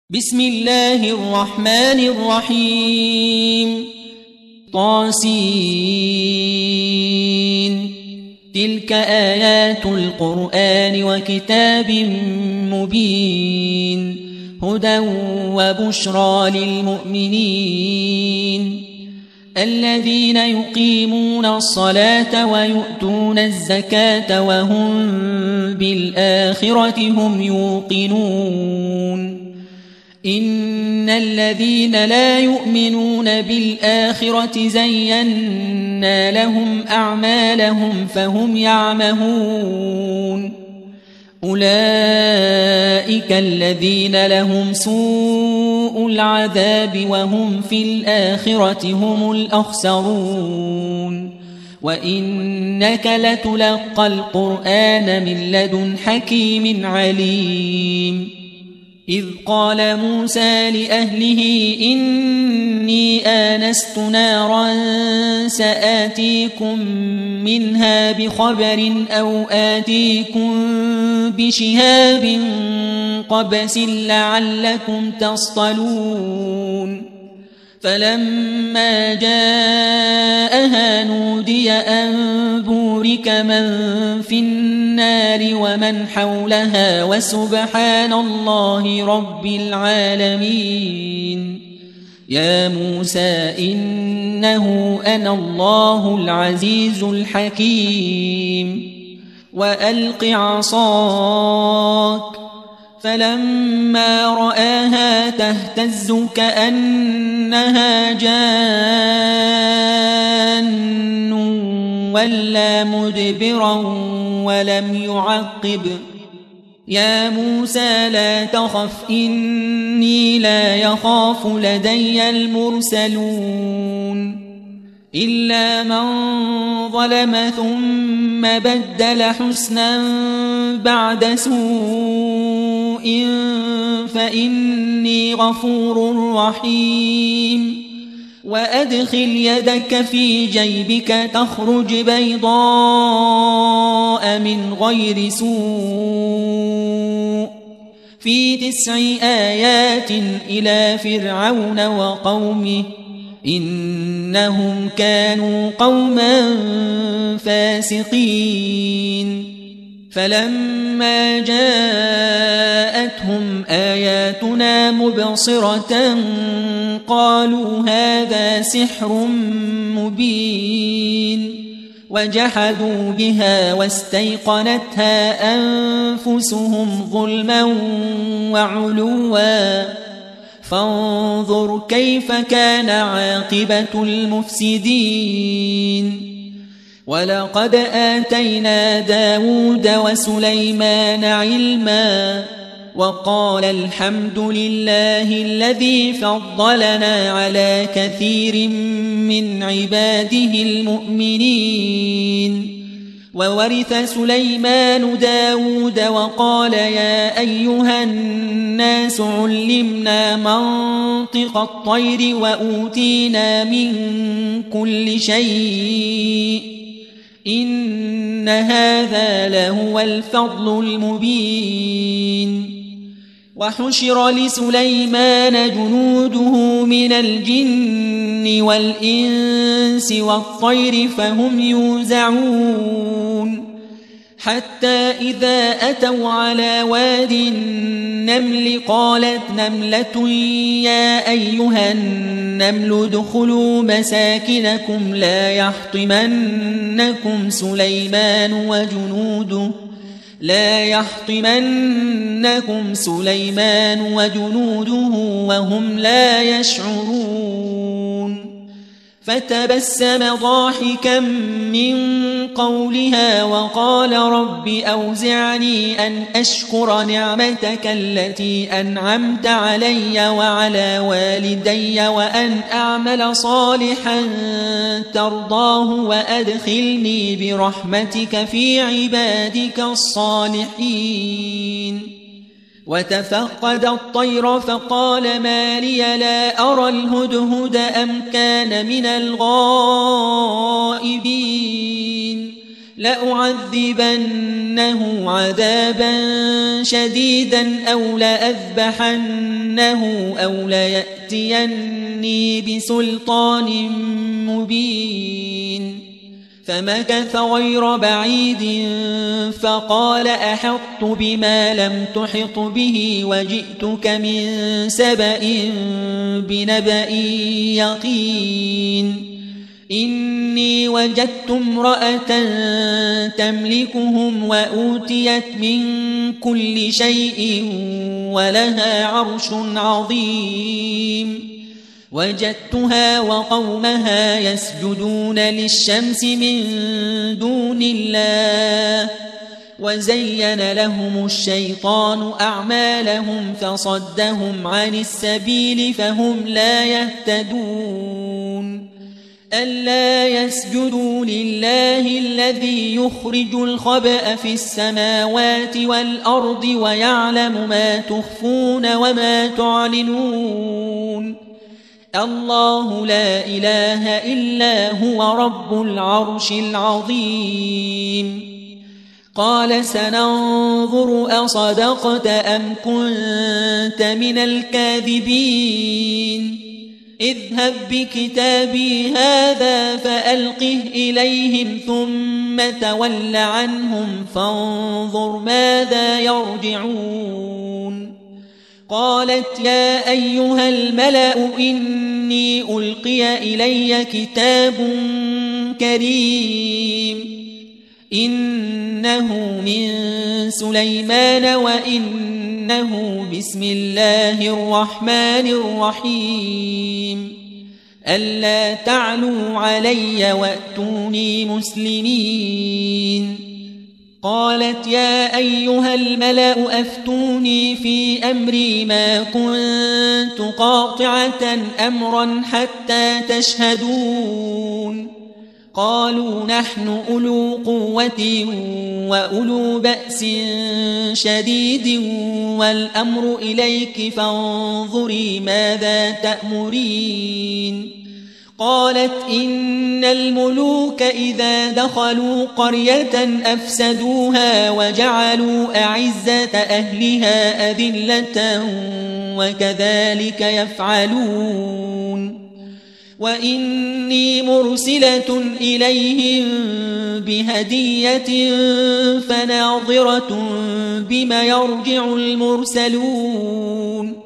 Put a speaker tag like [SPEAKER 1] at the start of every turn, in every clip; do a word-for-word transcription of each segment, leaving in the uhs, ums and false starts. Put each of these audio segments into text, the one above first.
[SPEAKER 1] بسم الله الرحمن الرحيم طاسين تلك آيات القرآن وكتاب مبين هدى وبشرى للمؤمنين الذين يقيمون الصلاة ويؤتون الزكاة وهم بالآخرة هم يوقنون إن الذين لا يؤمنون بالآخرة زينا لهم أعمالهم فهم يعمهون أولئك الذين لهم سوء العذاب وهم في الآخرة هم الأخسرون وإنك لتلقى القرآن من لدن حكيم عليم إذ قال موسى لأهله إني آنست نارا سآتيكم منها بخبر أو آتيكم بشهاب قبس لعلكم تصطلون فلما جاءها نودي أن بورك من في النار ومن حولها وسبحان الله رب العالمين يا موسى إنه أنا الله العزيز الحكيم وألق عصاك فلما رآها تهتز كأنها جان ولا مدبرا ولم يعقب يا موسى لا تخف إني لا يخاف لدي المرسلون إلا من ظلم ثم بدل حسنا بعد سوء فإني غفور رحيم وأدخل يدك في جيبك تخرج بيضاء من غير سوء في تسع آيات إلى فرعون وقومه إنهم كانوا قوما فاسقين فلما جاءتهم آياتنا مبصرة قالوا هذا سحر مبين وجحدوا بها واستيقنتها أنفسهم ظلما وعلوا فانظر كيف كان عاقبة المفسدين ولقد آتينا داود وسليمان علما وقال الحمد لله الذي فضلنا على كثير من عباده المؤمنين وورث سليمان داود وقال يا أيها الناس علمنا منطق الطير وأوتينا من كل شيء إن هذا لهو الفضل المبين وحشر لسليمان جنوده من الجن والإنس والطير فهم يوزعون حتى إذا أتوا على واد النمل قالت نملة يا أيها النمل ادخلوا مساكنكم لا يحطمنكم سليمان وجنوده لا يحطمنكم سليمان وجنوده وهم لا يشعرون فتبسم ضاحكا من قولها وقال رب أوزعني أن أشكر نعمتك التي أنعمت علي وعلى والدي وأن أعمل صالحا ترضاه وأدخلني برحمتك في عبادك الصالحين وتفقد الطير فقال ما لي لا أرى الهدهد أم كان من الغائبين لأعذبنه عذابا شديدا أو لأذبحنه أو ليأتيني بسلطان مبين فمكث غير بعيد فقال أحطت بما لم تحط به وجئتك من سبأ بنبأ يقين إني وجدت امرأة تملكهم وأوتيت من كل شيء ولها عرش عظيم وجدتها وقومها يسجدون للشمس من دون الله وزين لهم الشيطان أعمالهم فصدهم عن السبيل فهم لا يهتدون ألا يسجدوا لله الذي يخرج الخبأ في السماوات والأرض ويعلم ما تخفون وما تعلنون الله لا إله إلا هو رب العرش العظيم قال سننظر أصدقت أم كنت من الكاذبين اذهب بكتابي هذا فألقه إليهم ثم تول عنهم فانظر ماذا يرجعون قالت يا أيها الملأ إني ألقي إلي كتاب كريم إنه من سليمان وإنه بسم الله الرحمن الرحيم ألا تعلوا علي وأتوني مسلمين قالت يا أيها الملأ أفتوني في أمري ما كنت قاطعة أمرا حتى تشهدون قالوا نحن أولو قوة وأولو بأس شديد والأمر إليك فانظري ماذا تأمرين قالت إن الملوك إذا دخلوا قرية أفسدوها وجعلوا أعزة أهلها أذلة وكذلك يفعلون وإني مرسلة إليهم بهدية فناظرة بما يرجع المرسلون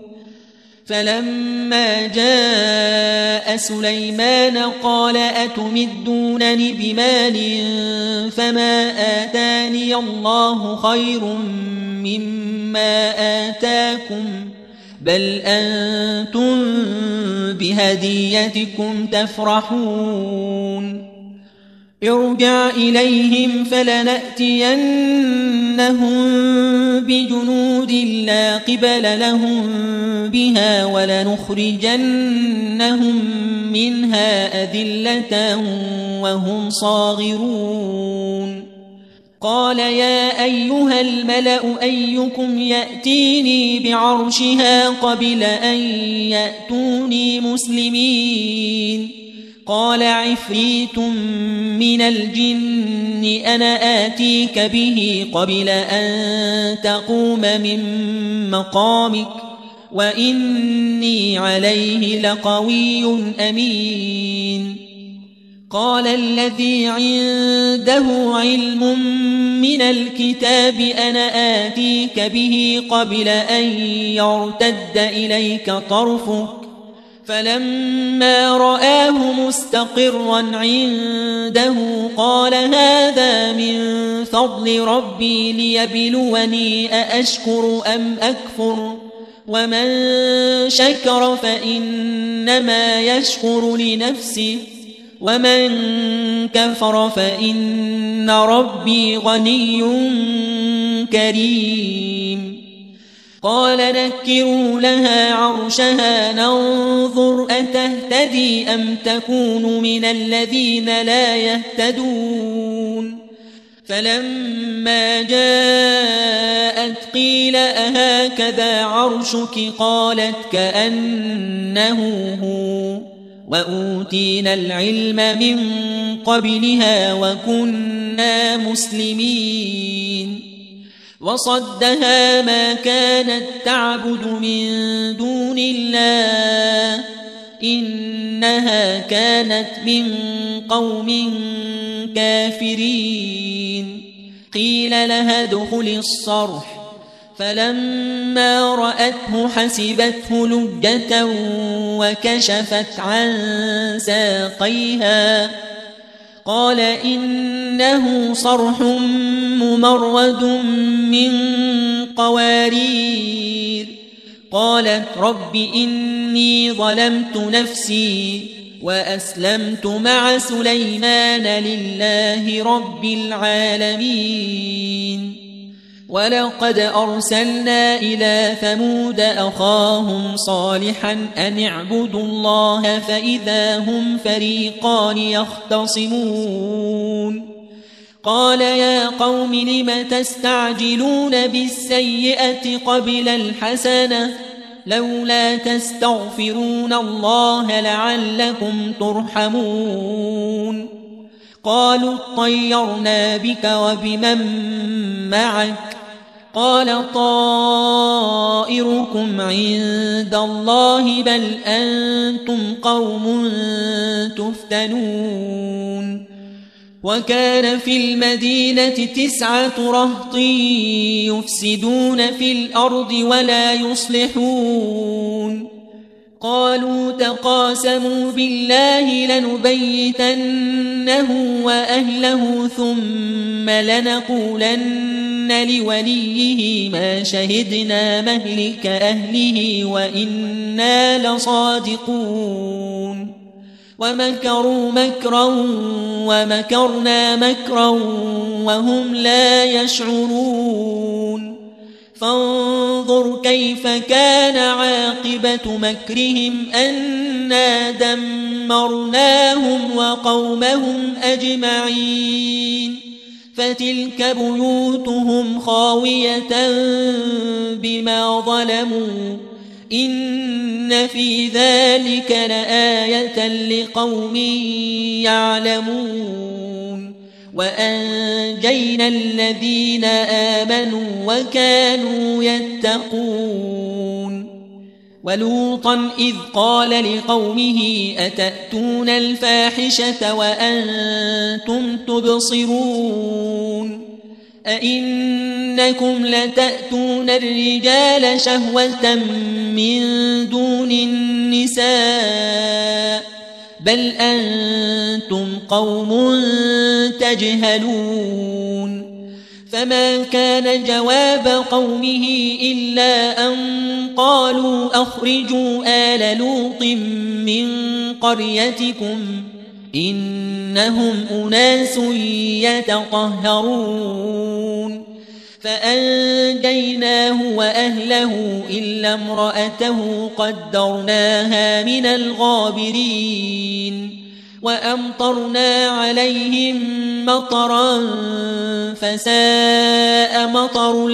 [SPEAKER 1] فلما جاء سليمان قال أتمدونني بمال فما آتاني الله خير مما آتاكم بل أنتم بهديتكم تفرحون ارجع إليهم فلنأتينهم بجنود لا قبل لهم بها ولنخرجنهم منها أذلة وهم صاغرون قال يا أيها الملأ أيكم يأتيني بعرشها قبل أن يأتوني مسلمين قال عفريت من الجن أنا آتيك به قبل أن تقوم من مقامك وإني عليه لقوي أمين قال الذي عنده علم من الكتاب أنا آتيك به قبل أن يرتد إليك طرفك فلما رآه مستقرا عنده قال هذا من فضل ربي ليبلوني أأشكر أم أكفر ومن شكر فإنما يشكر لنفسه ومن كفر فإن ربي غني كريم قال نكروا لها عرشها ننظر أتهتدي أم تكون من الذين لا يهتدون فلما جاءت قيل أهكذا عرشك قالت كأنه هو وأوتينا العلم من قبلها وكنا مسلمين وصدها ما كانت تعبد من دون الله إنها كانت من قوم كافرين قيل لها ادخل الصرح فلما رأته حسبته لجة وكشفت عن ساقيها قال إنه صرح ممرد من قوارير قالت رب إني ظلمت نفسي وأسلمت مع سليمان لله رب العالمين ولقد أرسلنا إلى ثمود أخاهم صالحا أن اعبدوا الله فإذا هم فريقان يختصمون قال يا قوم لم تستعجلون بالسيئة قبل الحسنة لولا تستغفرون الله لعلكم ترحمون قالوا اطيرنا بك وبمن معك قال طائركم عند الله بل أنتم قوم تفتنون وكان في المدينة تسعة رهط يفسدون في الأرض ولا يصلحون قالوا تقاسموا بالله لنبيتنه وأهله ثم لنقولن لوليه ما شهدنا مهلك أهله وإنا لصادقون ومكروا مكرا ومكرنا مكرا وهم لا يشعرون فانظر كيف كان عاقبة مكرهم أنا دمرناهم وقومهم أجمعين فتلك بيوتهم خاوية بما ظلموا إن في ذلك لآية لقوم يعلمون وأنجينا الذين آمنوا وكانوا يتقون ولوطا إذ قال لقومه أتأتون الفاحشة وأنتم تبصرون أئنكم لتأتون الرجال شهوة من دون النساء بل أنتم قوم تجهلون فما كان جواب قومه إلا أن قالوا أخرجوا آل لوط من قريتكم إنهم أناس يتطهرون فأنجيناه وأهله إلا امرأته قدرناها من الغابرين وأمطرنا عليهم مطرا فساء مطر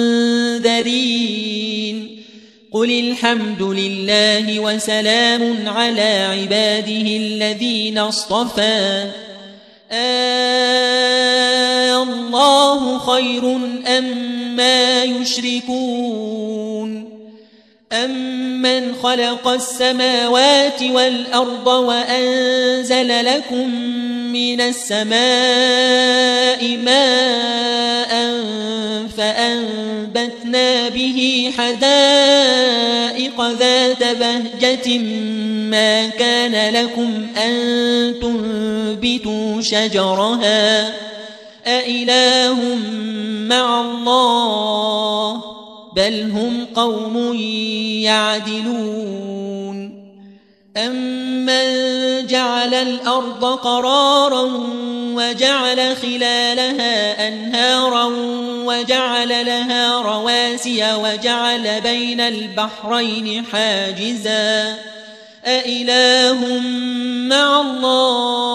[SPEAKER 1] المنذرين قل الحمد لله وسلام على عباده الذين اصطفى آه الله خير أما يشركون أمن خلق السماوات والأرض وأنزل لكم من السماء ماء فأنبتنا به حدائق ذات بهجة ما كان لكم أن تنبتوا شجرها أإله مع الله بل هم قوم يعدلون أمن جعل الأرض قرارا وجعل خلالها أنهارا وجعل لها رواسي وجعل بين البحرين حاجزا أإله مع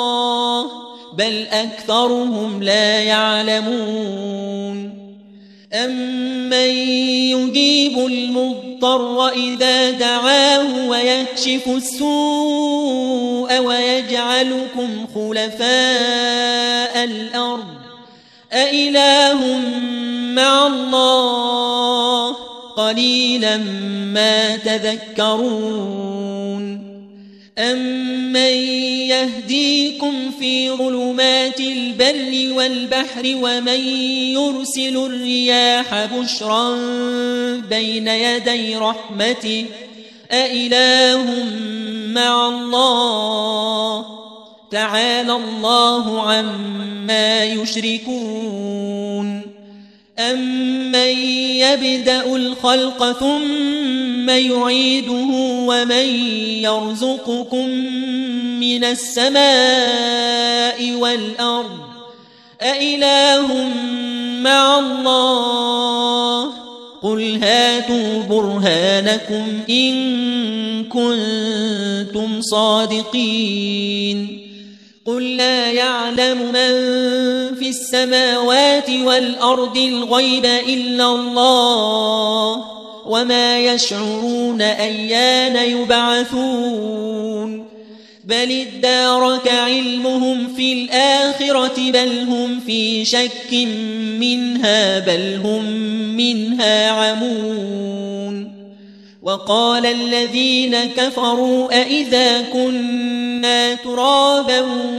[SPEAKER 1] الله بل أكثرهم لا يعلمون أمن يجيب المضطر إذا دعاه ويكشف السوء ويجعلكم خلفاء الأرض أإله مع الله قليلا ما تذكرون أمن يهديكم في ظلمات البر والبحر ومن يرسل الرياح بشرا بين يدي رحمته أإله مع الله تعالى الله عما يشركون أمن يبدأ الخلق ثم يعيده ومن يرزقكم من السماء والأرض أإله مع الله قل هاتوا برهانكم إن كنتم صادقين قل لا يعلم من في السماوات والأرض الغيب إلا الله وما يشعرون أيان يبعثون بل ادارك علمهم في الآخرة بل هم في شك منها بل هم منها عمون وقال الذين كفروا أئذا كنا ترابا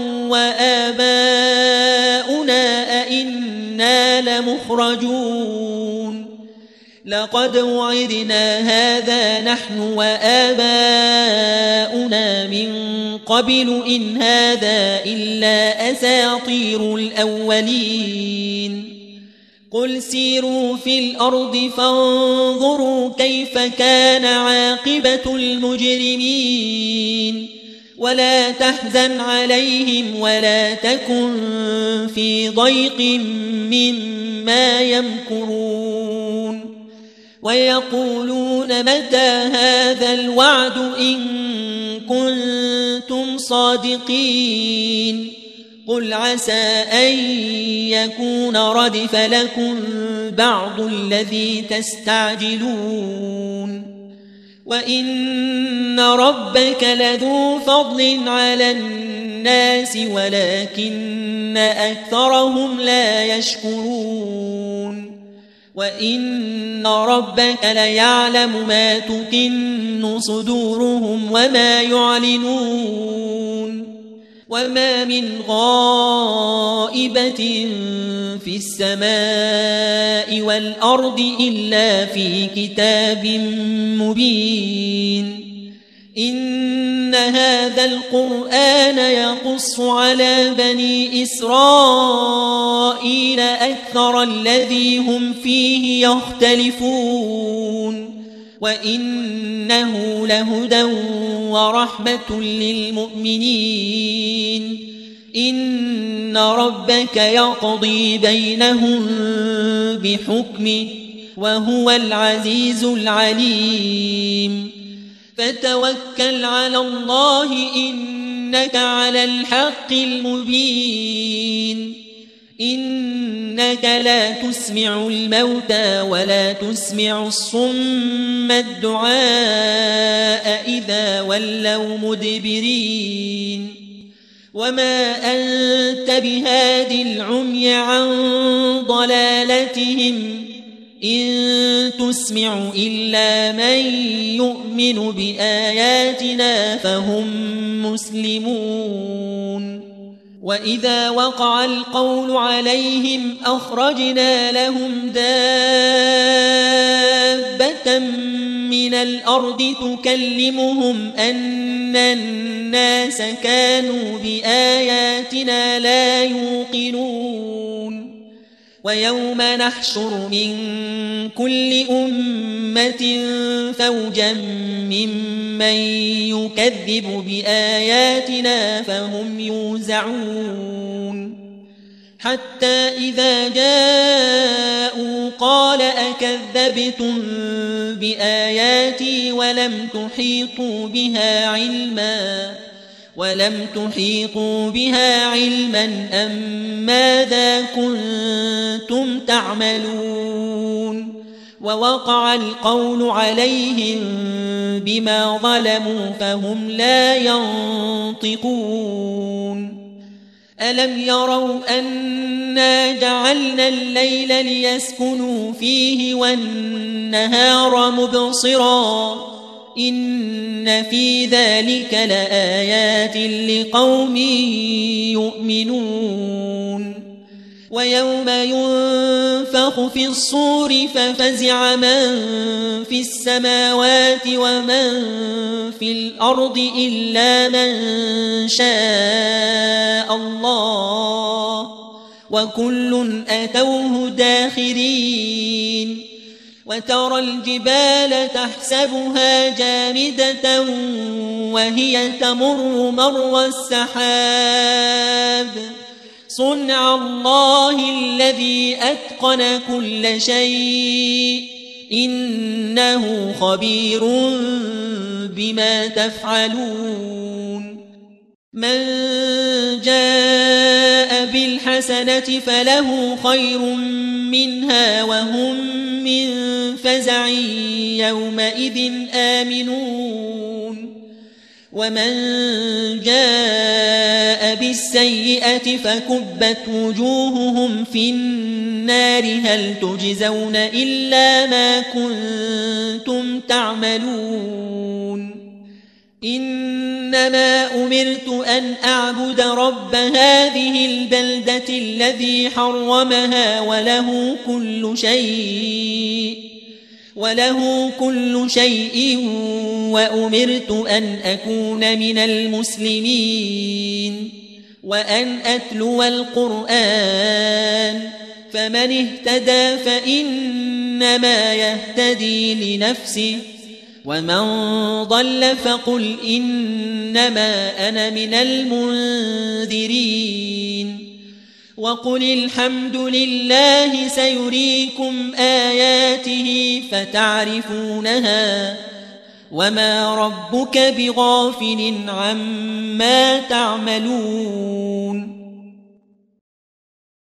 [SPEAKER 1] وآباؤنا أئنا لمخرجون لقد وعدنا هذا نحن وآباؤنا من قبل إن هذا إلا أساطير الأولين قل سيروا في الأرض فانظروا كيف كان عاقبة المجرمين ولا تحزن عليهم ولا تكن في ضيق مما يمكرون ويقولون متى هذا الوعد إن كنتم صادقين قل عسى أن يكون ردف لكم بعض الذي تستعجلون وإن ربك لذو فضل على الناس ولكن أكثرهم لا يشكرون وإن ربك ليعلم ما تكن صدورهم وما يعلنون وما من غائبة في السماء والأرض إلا في كتاب مبين إن هذا القرآن يقص على بني إسرائيل أكثر الذي هم فيه يختلفون وإنه لهدى ورحمة للمؤمنين إن ربك يقضي بينهم بحكمه وهو العزيز العليم فتوكل على الله إنك على الحق المبين إنك لا تسمع الموتى ولا تسمع الصم الدعاء إذا ولوا مدبرين وما أنت بهاد العمي عن ضلالتهم إن تسمع إلا من يؤمن بآياتنا فهم مسلمون وإذا وقع القول عليهم أخرجنا لهم دابة من الأرض تكلمهم أن الناس كانوا بآياتنا لا يوقنون ويوم نحشر من كل أمة فوجا ممن يكذب بآياتنا فهم يوزعون حتى إذا جاءوا قال أكذبتم بآياتي ولم تحيطوا بها علما ولم تحيطوا بها علما أم ماذا كنتم تعملون ووقع القول عليهم بما ظلموا فهم لا ينطقون ألم يروا أنا جعلنا الليل ليسكنوا فيه والنهار مبصرا إن في ذلك لآيات لقوم يؤمنون ويوم ينفخ في الصور ففزع من في السماوات ومن في الأرض إلا من شاء الله وكل أتوه داخرين وترى الجبال تحسبها جامدة وهي تمر مر السحاب صنع الله الذي أتقن كل شيء إنه خبير بما تفعلون من جاء بالحسنة فله خير منها وهم من فزع يومئذ آمنون ومن جاء بالسيئة فكبت وجوههم في النار هل تجزون إلا ما كنتم تعملون إنما أمرت أن أعبد رب هذه البلدة الذي حرمها وله كل شيء وله كل شيء وأمرت أن أكون من المسلمين وأن أتلو القرآن فمن اهتدى فإنما يهتدي لنفسه ومن ضل فقل إنما أنا من المنذرين وقل الحمد لله سيريكم آياته فتعرفونها وما ربك بغافل عما تعملون